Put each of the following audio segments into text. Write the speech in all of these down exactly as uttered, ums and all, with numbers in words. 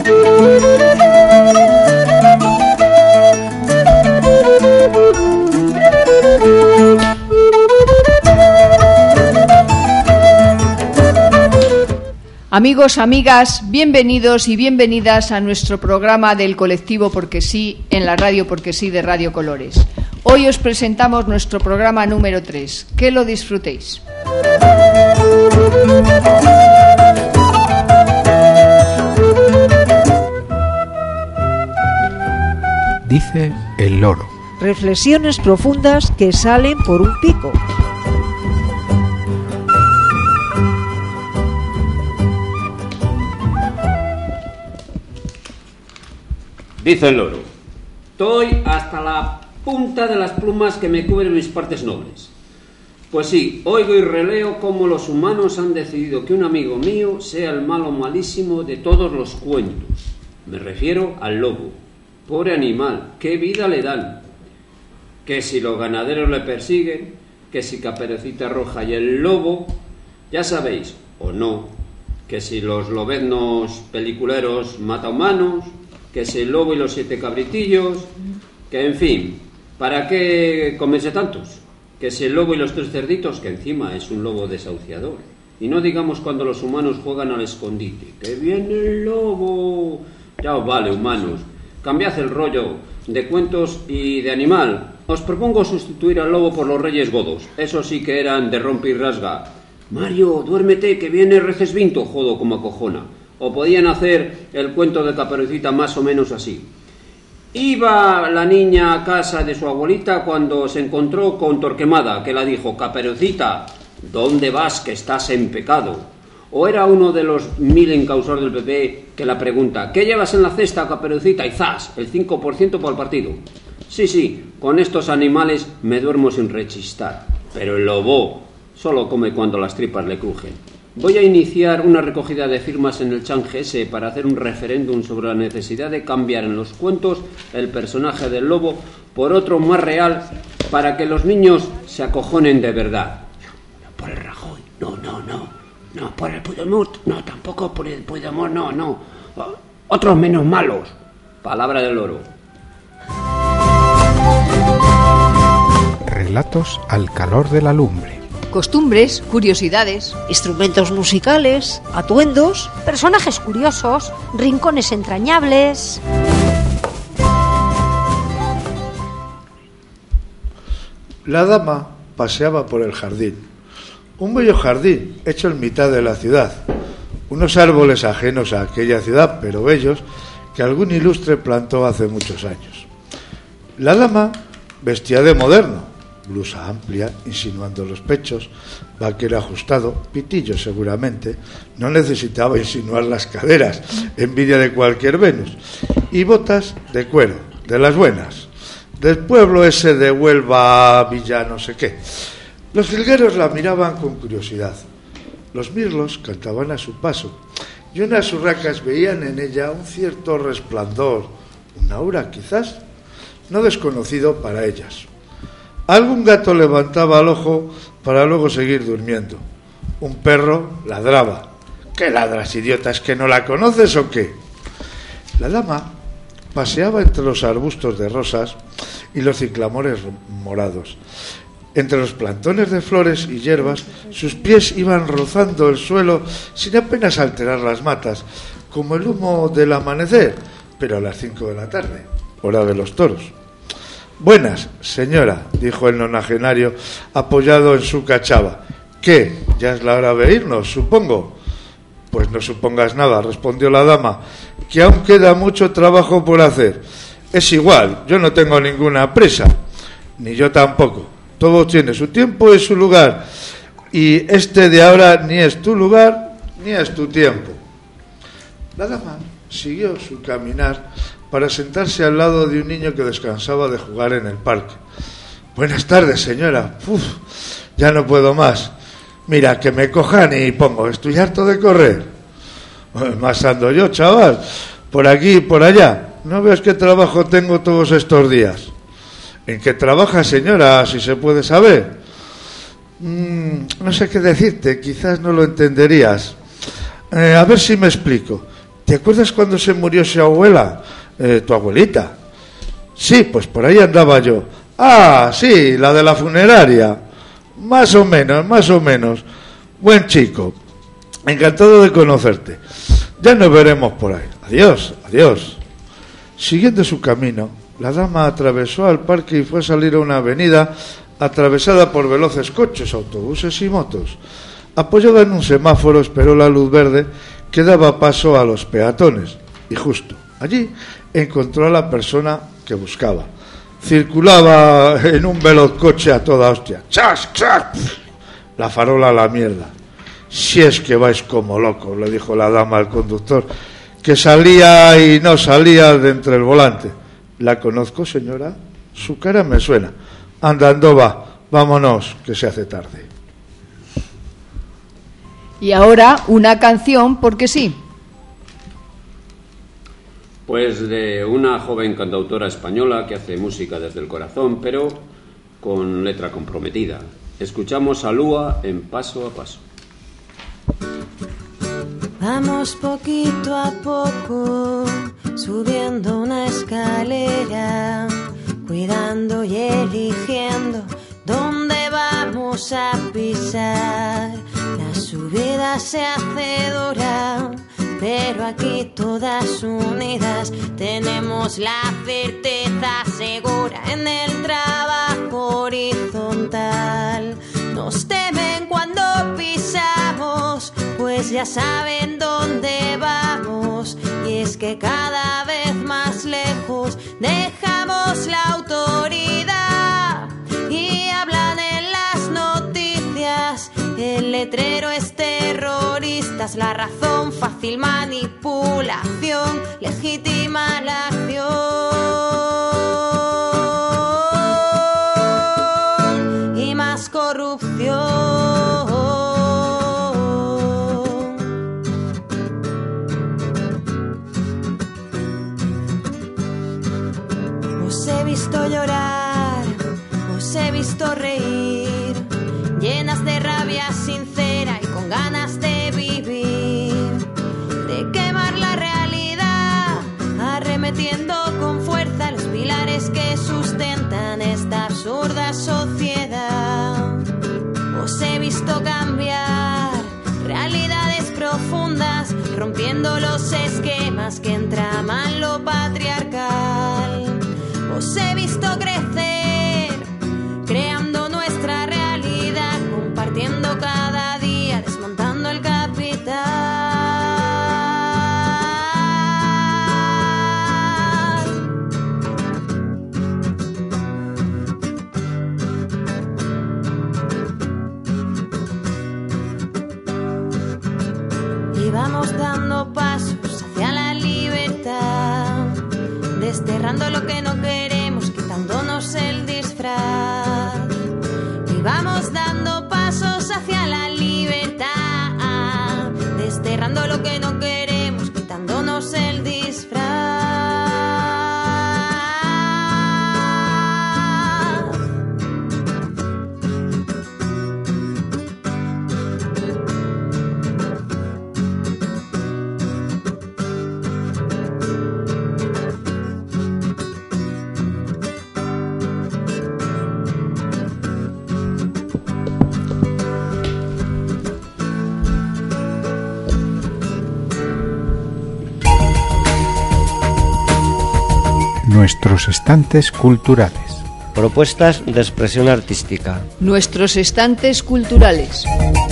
Amigos, amigas, bienvenidos y bienvenidas a nuestro programa del colectivo Porque Sí, en la radio Porque Sí de Radio Colores. Hoy os presentamos nuestro programa número tres. Que lo disfrutéis. Dice el loro. Reflexiones profundas que salen por un pico. Dice el loro: estoy hasta la punta de las plumas que me cubren mis partes nobles. Pues sí, oigo y releo cómo los humanos han decidido que un amigo mío sea el malo malísimo de todos los cuentos. Me refiero al lobo. Pobre animal, qué vida le dan. Que si los ganaderos le persiguen, que si Caperucita Roja y el lobo, ya sabéis, o no, que si los lobeznos peliculeros mata humanos, que si el lobo y los siete cabritillos, que en fin, ¿para qué comerse tantos? Que si el lobo y los tres cerditos, que encima es un lobo desahuciador. Y no digamos cuando los humanos juegan al escondite, ¡que viene el lobo! Ya os vale, humanos, cambiad el rollo de cuentos y de animal. Os propongo sustituir al lobo por los reyes godos, esos sí que eran de rompe y rasga. Mario, duérmete, que viene Recesvinto, jodo como acojona. O podían hacer el cuento de Caperucita más o menos así. Iba la niña a casa de su abuelita cuando se encontró con Torquemada, que la dijo: Caperucita, ¿dónde vas que estás en pecado? O era uno de los mil encausados del P P que la pregunta: ¿qué llevas en la cesta, Caperucita? Y ¡zas! El cinco por ciento para el partido. Sí, sí, con estos animales me duermo sin rechistar. Pero el lobo solo come cuando las tripas le crujen. Voy a iniciar una recogida de firmas en el Chan G S para hacer un referéndum sobre la necesidad de cambiar en los cuentos el personaje del lobo por otro más real para que los niños se acojonen de verdad. No, por el Rajoy, no, no, no, no, por el Puigdemont, no, tampoco por el Puigdemont, no, no, otros menos malos. Palabra del loro. Relatos al calor de la lumbre. Costumbres, curiosidades, Instrumentos musicales, atuendos, personajes curiosos, rincones entrañables. La dama paseaba por el jardín, un bello jardín hecho en mitad de la ciudad, unos árboles ajenos a aquella ciudad, pero bellos, que algún ilustre plantó hace muchos años. La dama vestía de moderno, blusa amplia, insinuando los pechos, vaquero ajustado, pitillo seguramente, no necesitaba insinuar las caderas, envidia de cualquier Venus, y botas de cuero, de las buenas, del pueblo ese de Huelva, Villa no sé qué. Los jilgueros la miraban con curiosidad, los mirlos cantaban a su paso, y unas urracas veían en ella un cierto resplandor, un aura quizás, no desconocido para ellas. Algún gato levantaba el ojo para luego seguir durmiendo. Un perro ladraba. ¿Qué ladras, idiota? ¿Es que no la conoces o qué? La dama paseaba entre los arbustos de rosas y los ciclamores morados. Entre los plantones de flores y hierbas, sus pies iban rozando el suelo sin apenas alterar las matas, como el humo del amanecer, pero a las cinco de la tarde, hora de los toros. Buenas, señora, dijo el nonagenario, apoyado en su cachava. ¿Qué? ¿Ya es la hora de irnos, supongo? Pues no supongas nada, respondió la dama, que aún queda mucho trabajo por hacer. Es igual, yo no tengo ninguna prisa, ni yo tampoco. Todo tiene su tiempo y su lugar, y este de ahora ni es tu lugar, ni es tu tiempo. La dama siguió su caminar para sentarse al lado de un niño que descansaba de jugar en el parque. Buenas tardes, señora. Uf, ya no puedo más. Mira, que me cojan y pongo, estoy harto de correr. Más ando yo, chaval, por aquí y por allá. ¿No ves qué trabajo tengo todos estos días? ¿En qué trabaja, señora, si se puede saber? Mm, no sé qué decirte, quizás no lo entenderías. Eh, a ver si me explico. ¿te acuerdas cuando se murió su abuela? Eh, tu abuelita. Sí, pues por ahí andaba yo. Ah, sí, la de la funeraria. Más o menos, más o menos. Buen chico. Encantado de conocerte. Ya nos veremos por ahí. Adiós, adiós. Siguiendo su camino, la dama atravesó al parque y fue a salir a una avenida atravesada por veloces coches, autobuses y motos. Apoyada en un semáforo, esperó la luz verde que daba paso a los peatones. Y justo allí encontró a la persona que buscaba. Circulaba en un veloz coche a toda hostia. ¡Chas, chas! La farola a la mierda. Si es que vais como locos, le dijo la dama al conductor, que salía y no salía de entre el volante. ¿La conozco, señora? Su cara me suena. Andando va, vámonos, que se hace tarde. Y ahora una canción, porque sí. Pues de una joven cantautora española que hace música desde el corazón, pero con letra comprometida. Escuchamos a Lúa en Paso a Paso. Vamos poquito a poco, subiendo una escalera, cuidando y eligiendo dónde vamos a pisar. La subida se hace dura, pero aquí todas unidas tenemos la certeza segura en el trabajo horizontal. Nos temen cuando pisamos, pues ya saben dónde vamos. Y es que cada vez más lejos dejamos la autoridad. Y hablan en las noticias, el letrero es terrorista, es la razón, fácil manipulación, legítima la acción y más corrupción. Os he visto llorar, os he visto reír, llenas de rabia sincera y con ganas de vivir, de quemar la realidad, arremetiendo con fuerza los pilares que sustentan esta absurda sociedad. Os he visto cambiar realidades profundas, rompiendo los esquemas que entraman lo patriarcal. Os he visto crecer, creando nuestra realidad, compartiendo cada día, desmontando el capital. Y vamos dando pasos hacia la libertad, desterrando lo que no queremos, quitándonos el disfraz. Y vamos dando pasos hacia la libertad, desterrando lo que no queremos, quitándonos el disfraz. Nuestros estantes culturales. Propuestas de expresión artística. Nuestros estantes culturales.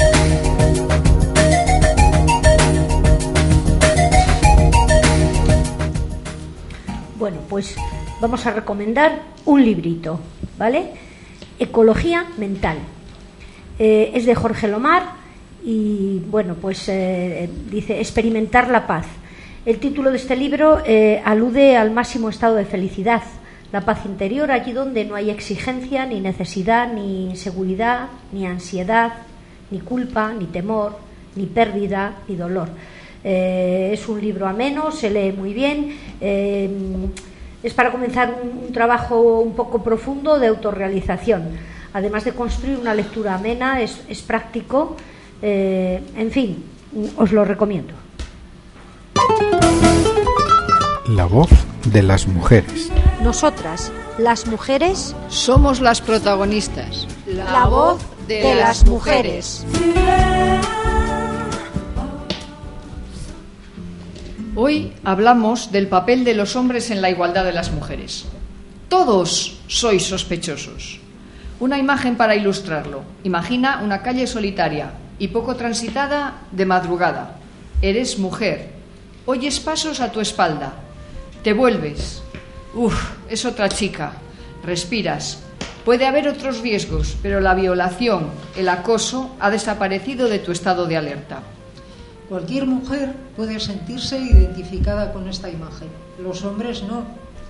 Bueno, pues vamos a recomendar un librito, ¿vale? Ecología mental. Eh, es de Jorge Lomar y, bueno, pues eh, dice experimentar la paz. El título de este libro eh, alude al máximo estado de felicidad, la paz interior, allí donde no hay exigencia, ni necesidad, ni inseguridad, ni ansiedad, ni culpa, ni temor, ni pérdida, ni dolor. Eh, es un libro ameno, se lee muy bien, eh, es para comenzar un, un trabajo un poco profundo de autorrealización. Además de construir una lectura amena, es, es práctico, eh, en fin, os lo recomiendo. La voz de las mujeres. Nosotras, las mujeres, somos las protagonistas. La, la voz de, de las mujeres. Hoy hablamos del papel de los hombres en la igualdad de las mujeres. Todos sois sospechosos. Una imagen para ilustrarlo. Imagina una calle solitaria y poco transitada de madrugada. Eres mujer. Oyes pasos a tu espalda. Te vuelves. Uf, es otra chica. Respiras. Puede haber otros riesgos, pero la violación, el acoso, ha desaparecido de tu estado de alerta. Cualquier mujer puede sentirse identificada con esta imagen. Los hombres no.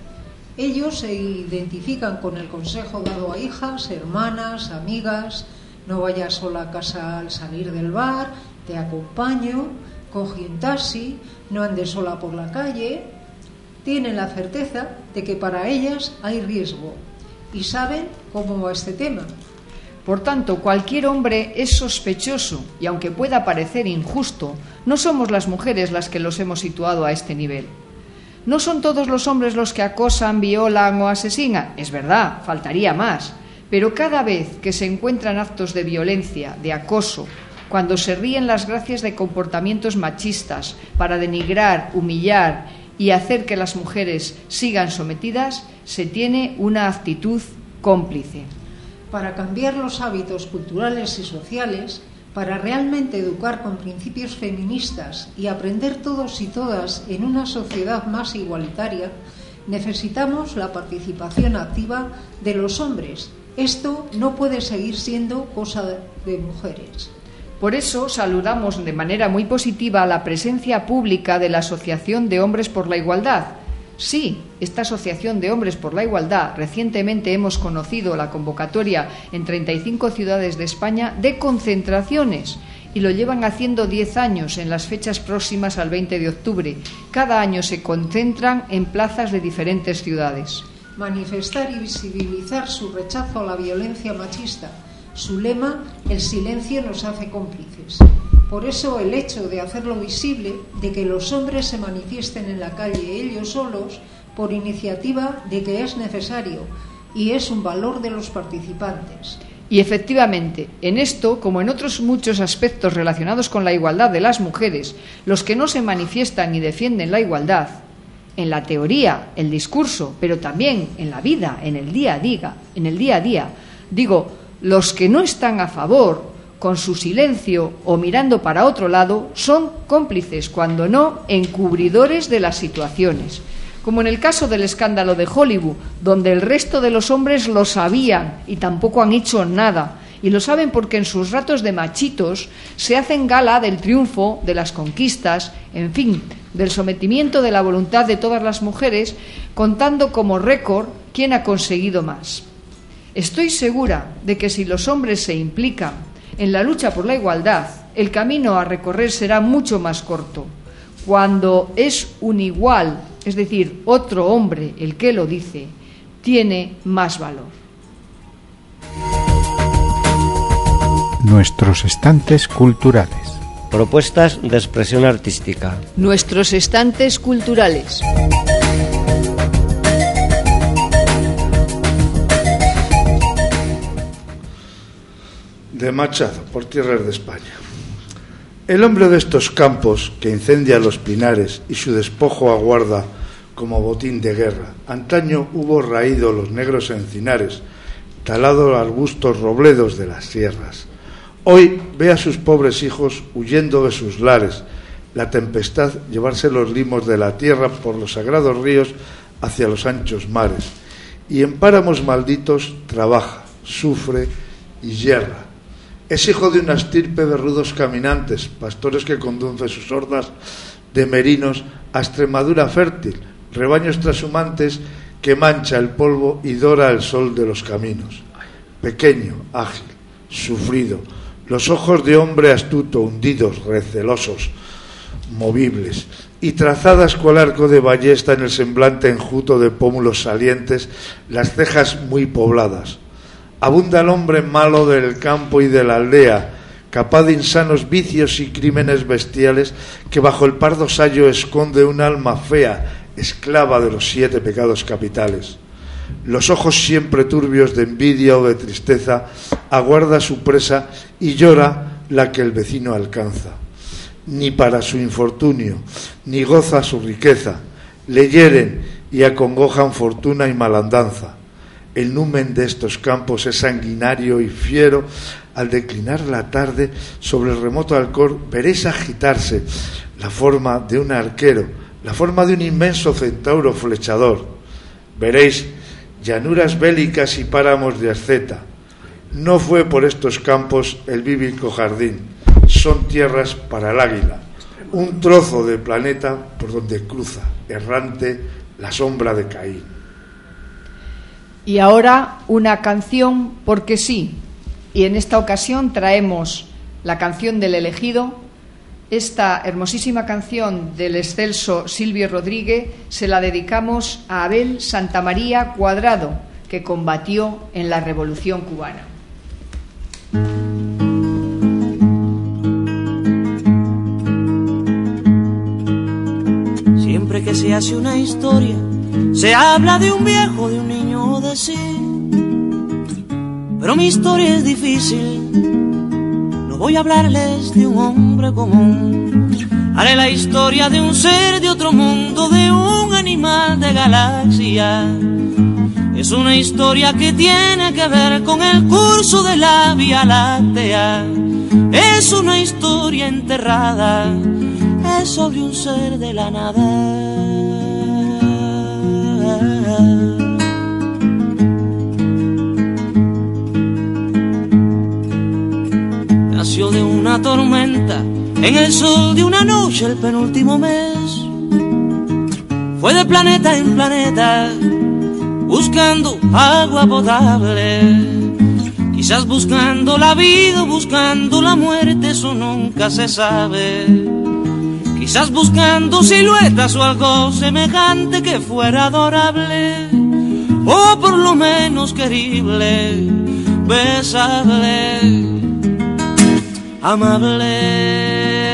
Ellos se identifican con el consejo dado a hijas, hermanas, amigas. No vayas sola a casa al salir del bar, te acompaño, coge un taxi, no andes sola por la calle. Tienen la certeza de que para ellas hay riesgo y saben cómo va este tema. Por tanto, cualquier hombre es sospechoso y aunque pueda parecer injusto, no somos las mujeres las que los hemos situado a este nivel. No son todos los hombres los que acosan, violan o asesinan, es verdad, faltaría más, pero cada vez que se encuentran actos de violencia, de acoso, cuando se ríen las gracias de comportamientos machistas para denigrar, humillar y hacer que las mujeres sigan sometidas, se tiene una actitud cómplice. Para cambiar los hábitos culturales y sociales, para realmente educar con principios feministas y aprender todos y todas en una sociedad más igualitaria, necesitamos la participación activa de los hombres. Esto no puede seguir siendo cosa de mujeres. Por eso saludamos de manera muy positiva la presencia pública de la Asociación de Hombres por la Igualdad. Sí, esta Asociación de Hombres por la Igualdad, recientemente hemos conocido la convocatoria en treinta y cinco ciudades de España de concentraciones y lo llevan haciendo diez años en las fechas próximas al veinte de octubre. Cada año se concentran en plazas de diferentes ciudades. Manifestar y visibilizar su rechazo a la violencia machista. Su lema, el silencio nos hace cómplices. Por eso el hecho de hacerlo visible, de que los hombres se manifiesten en la calle ellos solos, por iniciativa de que es necesario y es un valor de los participantes. Y efectivamente, en esto, como en otros muchos aspectos relacionados con la igualdad de las mujeres, los que no se manifiestan ni defienden la igualdad, en la teoría, el discurso, pero también en la vida, en el día a día, en el día a día, digo, los que no están a favor, con su silencio o mirando para otro lado, son cómplices, cuando no encubridores de las situaciones. Como en el caso del escándalo de Hollywood, donde el resto de los hombres lo sabían y tampoco han hecho nada. Y lo saben porque en sus ratos de machitos se hacen gala del triunfo, de las conquistas, en fin, del sometimiento de la voluntad de todas las mujeres, contando como récord quién ha conseguido más. Estoy segura de que si los hombres se implican en la lucha por la igualdad, el camino a recorrer será mucho más corto. Cuando es un igual, es decir, otro hombre el que lo dice, tiene más valor. Nuestros estantes culturales. Propuestas de expresión artística. Nuestros estantes culturales. De Machado, por tierras de España. El hombre de estos campos que incendia los pinares y su despojo aguarda como botín de guerra. Antaño hubo raído los negros encinares, talado arbustos robledos de las sierras. Hoy ve a sus pobres hijos huyendo de sus lares, la tempestad llevarse los limos de la tierra por los sagrados ríos hacia los anchos mares. Y en páramos malditos trabaja, sufre y yerra. Es hijo de una estirpe de rudos caminantes, pastores que conducen sus hordas de merinos a Extremadura fértil, rebaños trashumantes que mancha el polvo y dora el sol de los caminos. Pequeño, ágil, sufrido, los ojos de hombre astuto, hundidos, recelosos, movibles, y trazadas cual arco de ballesta en el semblante enjuto de pómulos salientes, las cejas muy pobladas. Abunda el hombre malo del campo y de la aldea, capaz de insanos vicios y crímenes bestiales, que bajo el pardo sayo esconde un alma fea, esclava de los siete pecados capitales. Los ojos siempre turbios de envidia o de tristeza aguarda su presa y llora la que el vecino alcanza. Ni para su infortunio, ni goza su riqueza, le hieren y acongojan fortuna y malandanza. El numen de estos campos es sanguinario y fiero. Al declinar la tarde, sobre el remoto Alcor veréis agitarse la forma de un arquero, la forma de un inmenso centauro flechador. Veréis llanuras bélicas y páramos de asceta. No fue por estos campos el bíblico jardín, son tierras para el águila, un trozo de planeta por donde cruza, errante, la sombra de Caín. Y ahora una canción porque sí, y en esta ocasión traemos la canción del elegido. Esta hermosísima canción del excelso Silvio Rodríguez se la dedicamos a Abel Santamaría Cuadrado, que combatió en la Revolución Cubana. Siempre que se hace una historia, se habla de un viejo, de un niño, de sí. Pero mi historia es difícil, no voy a hablarles de un hombre común. Haré la historia de un ser de otro mundo, de un animal de galaxia. Es una historia que tiene que ver con el curso de la Vía Láctea. Es una historia enterrada, es sobre un ser de la nada. Nació de una tormenta, en el sol de una noche el penúltimo mes. Fue de planeta en planeta, buscando agua potable. Quizás buscando la vida, buscando la muerte, eso nunca se sabe. Quizás buscando siluetas o algo semejante que fuera adorable, o por lo menos querible, besable, amable.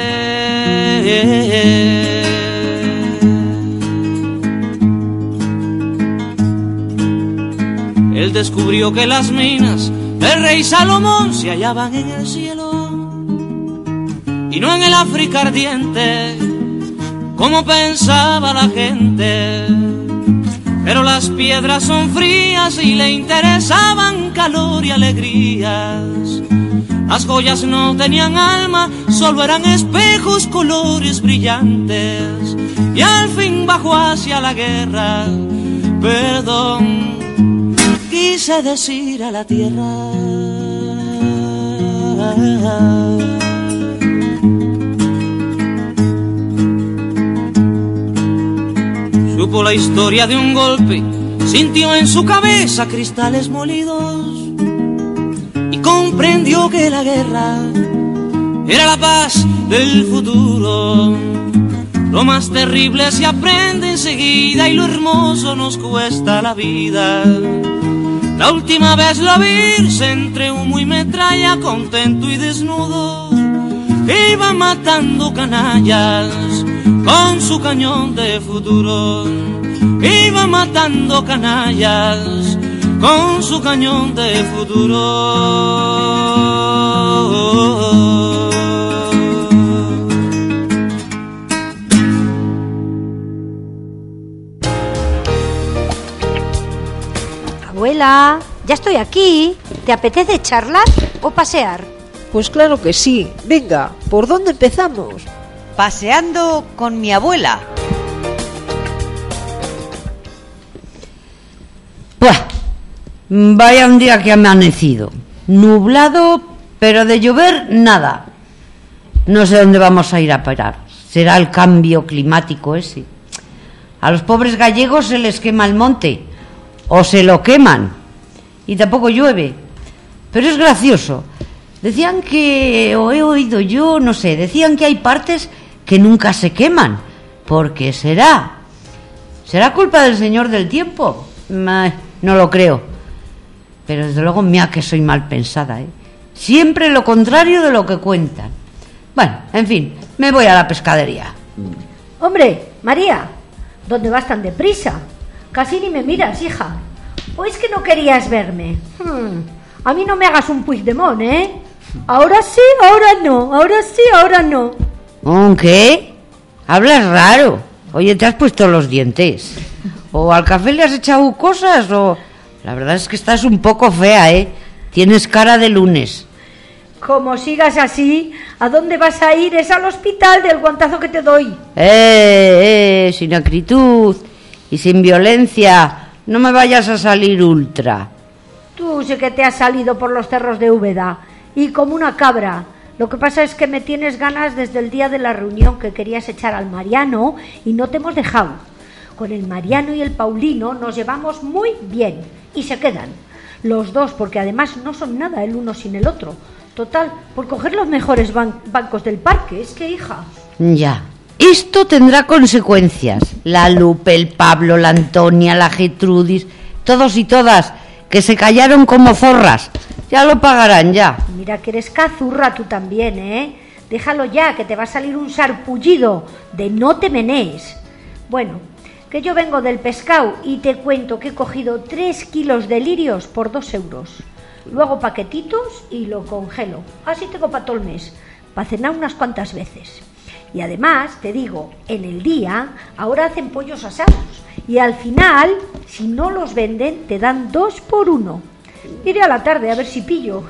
Él descubrió que las minas del rey Salomón se hallaban en el cielo y no en el África ardiente, como pensaba la gente. Pero las piedras son frías y le interesaban calor y alegrías. Las joyas no tenían alma, solo eran espejos, colores brillantes. Y al fin bajó hacia la guerra, perdón, quise decir a la tierra. Supo la historia de un golpe, sintió en su cabeza cristales molidos y comprendió que la guerra era la paz del futuro. Lo más terrible se aprende enseguida y lo hermoso nos cuesta la vida. La última vez lo vi entre humo y metralla, contento y desnudo, iba matando canallas con su cañón de futuro. Iba matando canallas con su cañón de futuro. Abuela, ya estoy aquí. ¿Te apetece charlar o pasear? Pues claro que sí. Venga, ¿por dónde empezamos? Paseando con mi abuela. Pues, vaya un día que ha amanecido. Nublado, pero de llover nada. No sé dónde vamos a ir a parar. Será el cambio climático ese. A los pobres gallegos se les quema el monte, o se lo queman, y tampoco llueve. Pero es gracioso. Decían que, o he oído yo, no sé, decían que hay partes que nunca se queman. ¿Por qué será? ¿Será culpa del señor del tiempo? No lo creo. Pero desde luego, mira que soy mal pensada, ¿eh? Siempre lo contrario de lo que cuentan. Bueno, en fin, me voy a la pescadería. Hombre, María, ¿dónde vas tan deprisa? Casi ni me miras, hija. ¿O es que no querías verme? Hmm, a mí no me hagas un Puigdemont, ¿eh? Ahora sí, ahora no, ahora sí, ahora no. ¿Qué? Hablas raro. Oye, te has puesto los dientes. O al café le has echado cosas, o... La verdad es que estás un poco fea, ¿eh? Tienes cara de lunes. Como sigas así, ¿a dónde vas a ir? Es al hospital del guantazo que te doy. Eh, eh, sin acritud y sin violencia. No me vayas a salir ultra. Tú sé que te has salido por los cerros de Úbeda y como una cabra. Lo que pasa es que me tienes ganas desde el día de la reunión que querías echar al Mariano y no te hemos dejado. Con el Mariano y el Paulino nos llevamos muy bien y se quedan. Los dos, porque además no son nada el uno sin el otro. Total, por coger los mejores ban- bancos del parque. Es que, hija... Ya. Esto tendrá consecuencias. La Lupe, el Pablo, la Antonia, la Getrudis, todos y todas, que se callaron como zorras. Ya lo pagarán, ya. Mira que eres cazurra tú también, ¿eh? Déjalo ya, que te va a salir un sarpullido de no te menees. Bueno, que yo vengo del pescado y te cuento que he cogido tres kilos de lirios por dos euros. Luego paquetitos y lo congelo. Así tengo para todo el mes, para cenar unas cuantas veces. Y además, te digo, en el día ahora hacen pollos asados. Y al final, si no los venden, te dan dos por uno. Iré a la tarde a ver si pillo.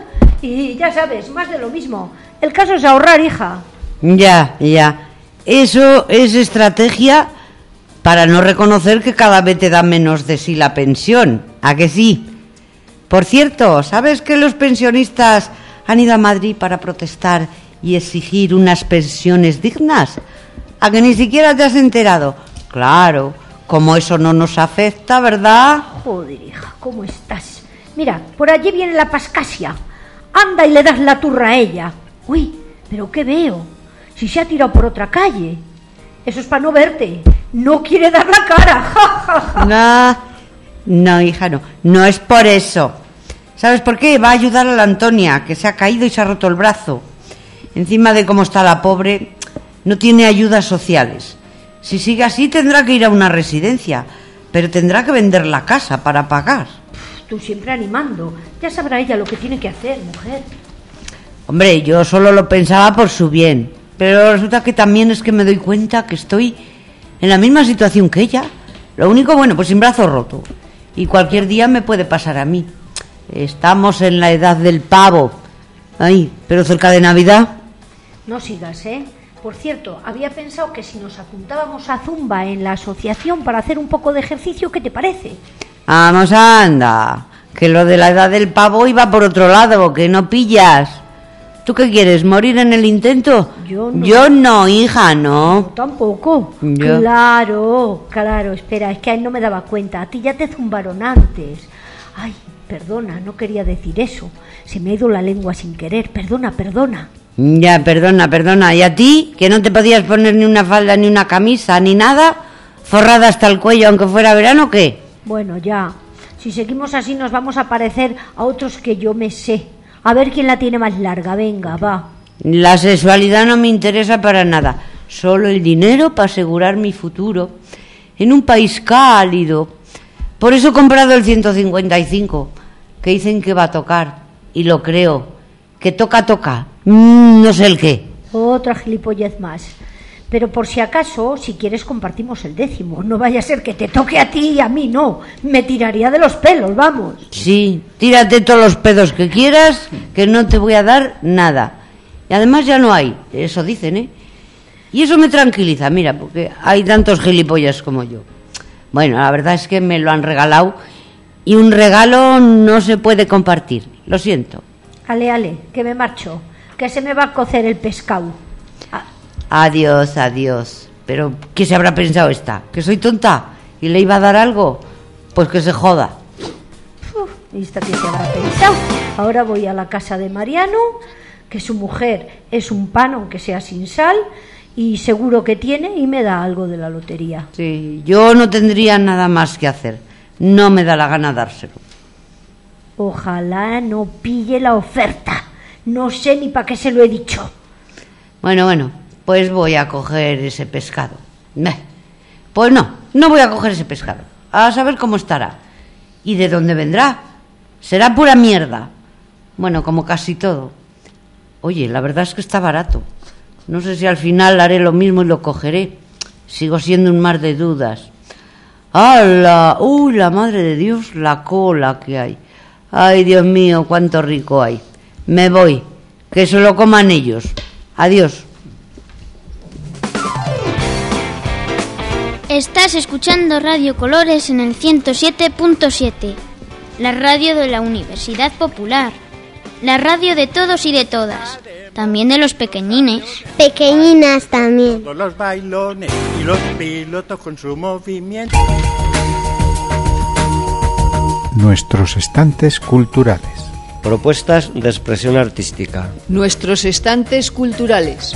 Y ya sabes, más de lo mismo. El caso es ahorrar, hija. Ya, ya. Eso es estrategia para no reconocer que cada vez te da menos de sí la pensión. ¿A que sí? Por cierto, ¿sabes que los pensionistas han ido a Madrid para protestar y exigir unas pensiones dignas? ¿A que ni siquiera te has enterado? Claro, como eso no nos afecta, ¿verdad? Joder, hija, ¿cómo estás? Mira, por allí viene la Pascasia. Anda y le das la turra a ella. Uy, pero ¿qué veo? Si se ha tirado por otra calle. Eso es para no verte. No quiere dar la cara. No, no, hija, no. No es por eso. ¿Sabes por qué? Va a ayudar a la Antonia, que se ha caído y se ha roto el brazo. Encima de cómo está la pobre, no tiene ayudas sociales. Si sigue así tendrá que ir a una residencia, pero tendrá que vender la casa para pagar. Tú siempre animando. Ya sabrá ella lo que tiene que hacer, mujer. Hombre, yo solo lo pensaba por su bien, pero resulta que también es que me doy cuenta que estoy en la misma situación que ella. Lo único, bueno, pues sin brazo roto. Y cualquier día me puede pasar a mí. Estamos en la edad del pavo. Ay, pero cerca de Navidad. No sigas, ¿eh? Por cierto, había pensado que si nos apuntábamos a Zumba en la asociación para hacer un poco de ejercicio, ¿qué te parece? Vamos, anda, que lo de la edad del pavo iba por otro lado, que no pillas. ¿Tú qué quieres, morir en el intento? Yo no. Yo no, hija, no. Yo tampoco. Yo. Claro, claro, espera, es que a él no me daba cuenta. A ti ya te zumbaron antes. Ay, perdona, no quería decir eso. Se me ha ido la lengua sin querer. Perdona, perdona. Ya, perdona, perdona. ¿Y a ti, que no te podías poner ni una falda, ni una camisa, ni nada? ¿Forrada hasta el cuello, aunque fuera verano, qué? Bueno, ya. Si seguimos así nos vamos a parecer a otros que yo me sé. A ver quién la tiene más larga. Venga, va. La sexualidad no me interesa para nada. Solo el dinero para asegurar mi futuro. En un país cálido. Por eso he comprado el ciento cincuenta y cinco, que dicen que va a tocar. Y lo creo. Que toca, toca. Mm, no sé el qué. Otra gilipollez más. Pero por si acaso, si quieres compartimos el décimo. No vaya a ser que te toque a ti y a mí no. Me tiraría de los pelos, vamos. Sí, tírate todos los pedos que quieras, que no te voy a dar nada. Y además ya no hay, eso dicen, ¿eh? Y eso me tranquiliza, mira, porque hay tantos gilipollas como yo. Bueno, la verdad es que me lo han regalado y un regalo no se puede compartir. Lo siento. Ale, ale, que me marcho. Que se me va a cocer el pescado. Adiós, adiós. Pero ¿qué se habrá pensado esta? ¿Que soy tonta? ¿Y le iba a dar algo? Pues que se joda. Uf, ¿y esta qué se habrá pensado? Ahora voy a la casa de Mariano, que su mujer es un pan, aunque sea sin sal, y seguro que tiene y me da algo de la lotería. Sí, yo no tendría nada más que hacer. No me da la gana dárselo. Ojalá no pille la oferta. No sé ni para qué se lo he dicho. Bueno, bueno, pues voy a coger ese pescado. Meh. Pues no, no voy a coger ese pescado. A saber cómo estará. ¿Y de dónde vendrá? Será pura mierda. Bueno, como casi todo. Oye, la verdad es que está barato. No sé si al final haré lo mismo y lo cogeré. Sigo siendo un mar de dudas. ¡Hala! ¡Uy, la madre de Dios, la cola que hay! ¡Ay, Dios mío, cuánto rico hay! Me voy, que se lo coman ellos. Adiós. Estás escuchando Radio Colores en el ciento siete punto siete, la radio de la Universidad Popular, la radio de todos y de todas, también de los pequeñines. Pequeñinas también. Todos los bailones y los pilotos con su movimiento. Nuestros estantes culturales. Propuestas de expresión artística. Nuestros estantes culturales.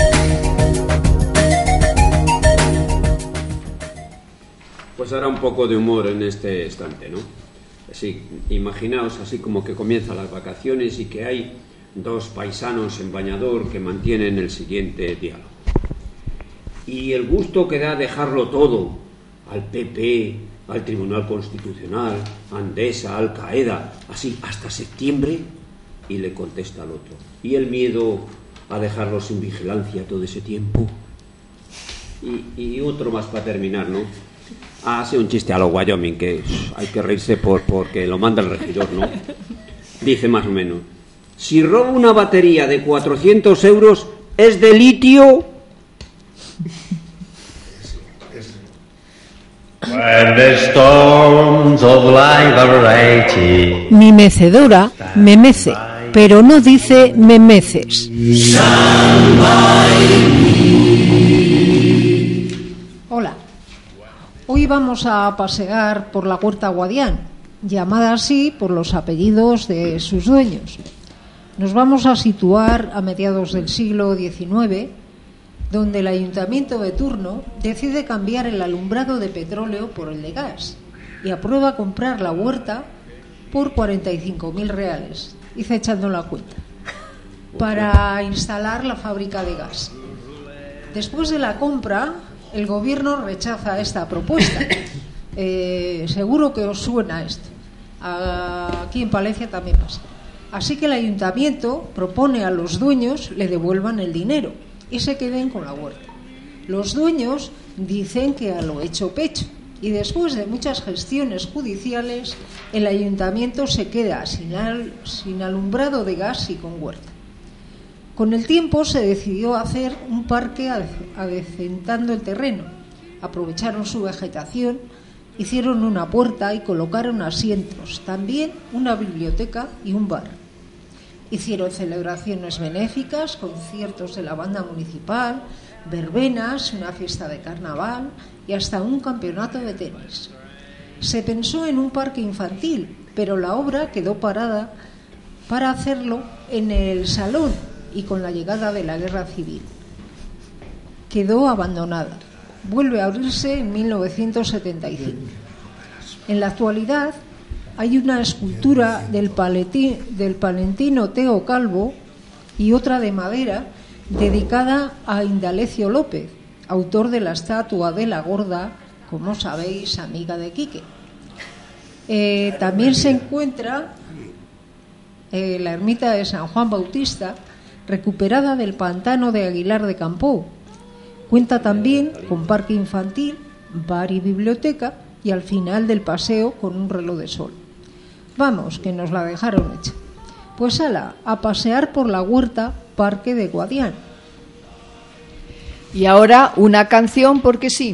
Pues hará un poco de humor en este estante, ¿no? Así, imaginaos así como que comienzan las vacaciones y que hay dos paisanos en bañador que mantienen el siguiente diálogo. Y el gusto que da dejarlo todo al P P, al Tribunal Constitucional, a Endesa, Al Qaeda, así hasta septiembre, y le contesta al otro. ¿Y el miedo a dejarlo sin vigilancia todo ese tiempo? Y, y otro más para terminar, ¿no? Hace un chiste a lo Wyoming que hay que reírse por, porque lo manda el regidor, ¿no? Dice más o menos: si robo una batería de cuatrocientos euros, ¿es de litio? When the storms of life are raging. Mi mecedora me mece, pero no dice me meces. Hola. Hoy vamos a pasear por la Huerta Guadián, llamada así por los apellidos de sus dueños. Nos vamos a situar a mediados del siglo diecinueve, donde el ayuntamiento de turno decide cambiar el alumbrado de petróleo por el de gas y aprueba comprar la huerta por cuarenta y cinco mil reales, hice echando la cuenta, para instalar la fábrica de gas. Después de la compra, el gobierno rechaza esta propuesta. Eh, seguro que os suena esto. Aquí en Palencia también pasa. Así que el ayuntamiento propone a los dueños le devuelvan el dinero y se queden con la huerta. Los dueños dicen que a lo hecho pecho, y después de muchas gestiones judiciales el ayuntamiento se queda sin, al, sin alumbrado de gas y con huerta. Con el tiempo se decidió hacer un parque adecentando el terreno. Aprovecharon su vegetación, hicieron una puerta y colocaron asientos, también una biblioteca y un bar. Hicieron celebraciones benéficas, conciertos de la banda municipal, verbenas, una fiesta de carnaval y hasta un campeonato de tenis. Se pensó en un parque infantil, pero la obra quedó parada para hacerlo en el salón y con la llegada de la guerra civil quedó abandonada. Vuelve a abrirse en mil novecientos setenta y cinco. En la actualidad hay una escultura del, paleti, del palentino Teo Calvo y otra de madera dedicada a Indalecio López, autor de la estatua de la Gorda, como sabéis, amiga de Quique. Eh, también se encuentra eh, la ermita de San Juan Bautista, recuperada del pantano de Aguilar de Campoo. Cuenta también con parque infantil, bar y biblioteca, y al final del paseo con un reloj de sol. Vamos, que nos la dejaron hecha. Pues ala, a pasear por la huerta Parque de Guadián. Y ahora una canción porque sí.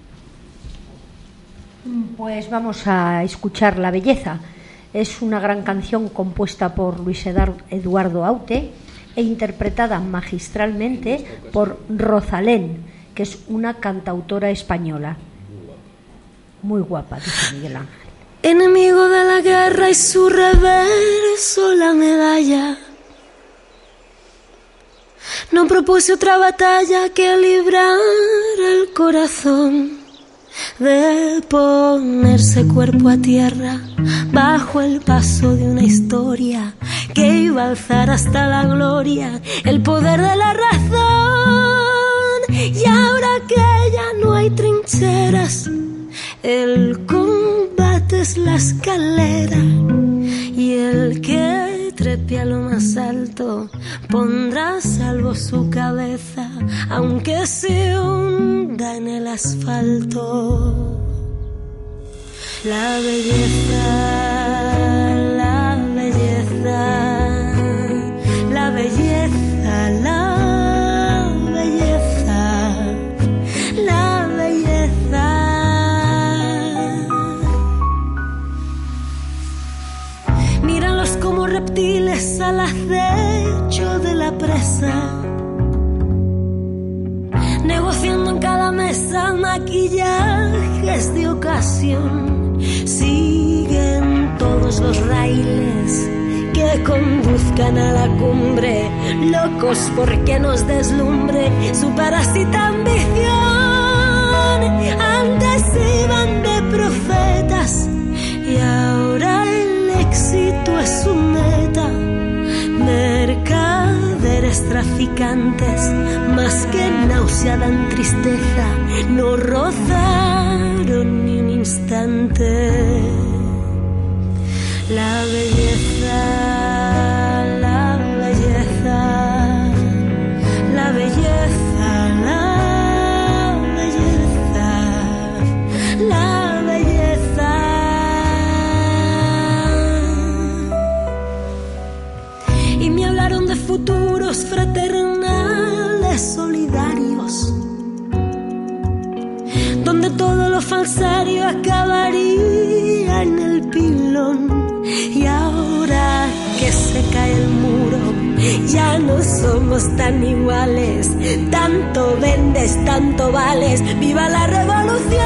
Pues vamos a escuchar La Belleza. Es una gran canción compuesta por Luis Eduardo Aute e interpretada magistralmente por Rosalén, que es una cantautora española. Muy guapa, dice Miguel Ángel. Enemigo de la guerra y su reverso la medalla. No propuse otra batalla que librar el corazón, de ponerse cuerpo a tierra bajo el paso de una historia que iba a alzar hasta la gloria el poder de la razón. Y ahora que ya no hay trincheras, el combate es la escalera, y el que trepe a lo más alto pondrá a salvo su cabeza, aunque se hunda en el asfalto. La belleza, la belleza, la belleza, la belleza, la belleza. Míralos como reptiles al acecho de la presa, negociando en cada mesa maquillajes de ocasión. Siguen todos los raíles que conduzcan a la cumbre, locos porque nos deslumbre su parásita ambición. Antes iban de profetas y ahora el éxito es su meta. Mercaderes traficantes, más que náusea dan tristeza, no rozaron ni un instante. La belleza, la belleza, la belleza, la belleza, la belleza. Y me hablaron de futuros fraternales solidarios, donde todo lo falsario acabaría en el pilón. Y ahora que se cae el muro, ya no somos tan iguales. Tanto vendes, tanto vales. ¡Viva la revolución!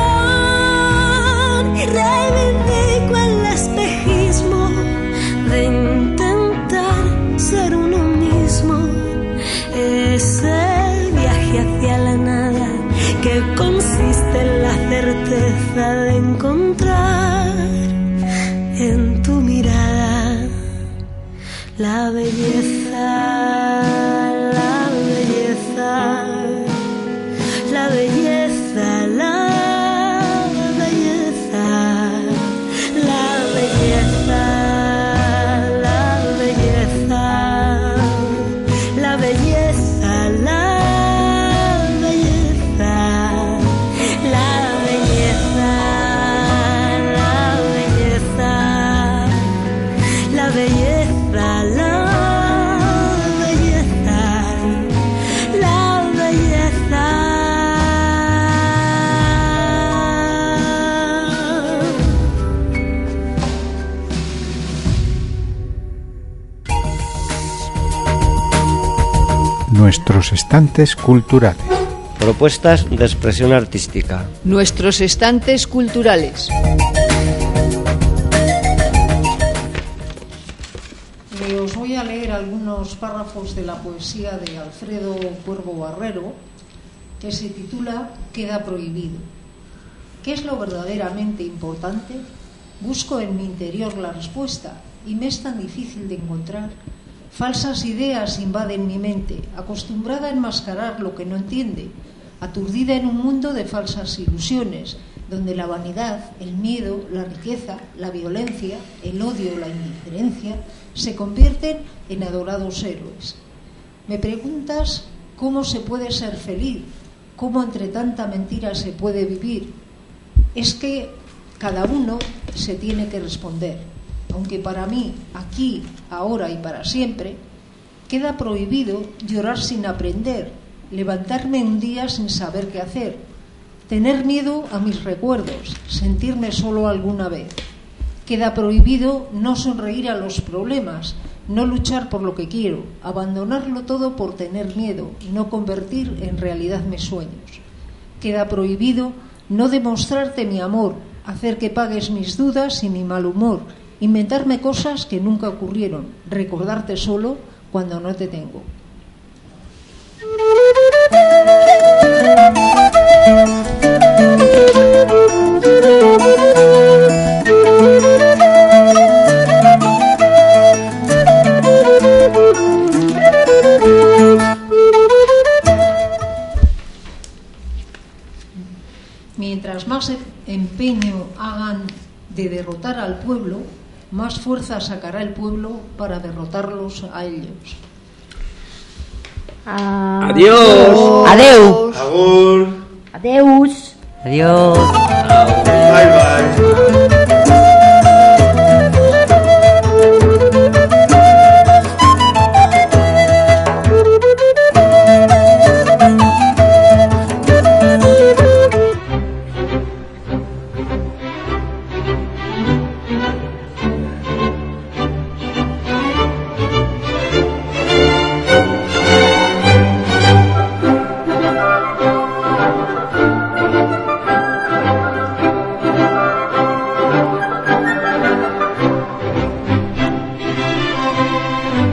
Reivindico el espejismo de intentar ser uno mismo. Ese viaje hacia la nada que consiste en la certeza de encontrar en tu mirada la belleza, la belleza, la belleza, la belleza, la belleza, la belleza, la belleza, la Nuestros estantes culturales. Propuestas de expresión artística. Nuestros estantes culturales. Eh, os voy a leer algunos párrafos de la poesía de Alfredo Cuervo Barrero, que se titula Queda prohibido. ¿Qué es lo verdaderamente importante? Busco en mi interior la respuesta y me es tan difícil de encontrar. Falsas ideas invaden mi mente, acostumbrada a enmascarar lo que no entiende, aturdida en un mundo de falsas ilusiones, donde la vanidad, el miedo, la riqueza, la violencia, el odio, la indiferencia, se convierten en adorados héroes. Me preguntas cómo se puede ser feliz, cómo entre tanta mentira se puede vivir. Es que cada uno se tiene que responder. Aunque para mí, aquí, ahora y para siempre, queda prohibido llorar sin aprender, levantarme un día sin saber qué hacer, tener miedo a mis recuerdos, sentirme solo alguna vez. Queda prohibido no sonreír a los problemas, no luchar por lo que quiero, abandonarlo todo por tener miedo, no convertir en realidad mis sueños. Queda prohibido no demostrarte mi amor, hacer que pagues mis dudas y mi mal humor, inventarme cosas que nunca ocurrieron, recordarte solo cuando no te tengo. empeño hagan de derrotar al pueblo, más fuerza sacará el pueblo para derrotarlos a ellos. Adiós. Adeus. Agur. Adeus. Adiós. Bye bye.